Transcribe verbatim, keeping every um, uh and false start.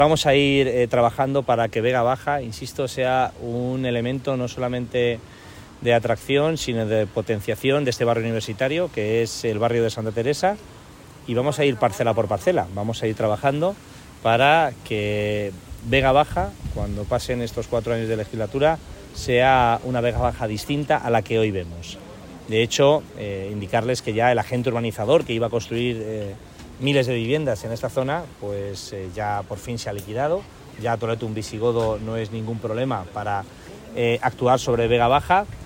Vamos a ir eh, trabajando para que Vega Baja, insisto, sea un elemento no solamente de atracción, sino de potenciación de este barrio universitario, que es el barrio de Santa Teresa, y vamos a ir parcela por parcela, vamos a ir trabajando para que Vega Baja, cuando pasen estos cuatro años de legislatura, sea una Vega Baja distinta a la que hoy vemos. De hecho, eh, indicarles que ya el agente urbanizador que iba a construir eh, miles de viviendas en esta zona, pues eh, ya por fin se ha liquidado. Ya Toledo un Visigodo no es ningún problema para eh, actuar sobre Vega Baja.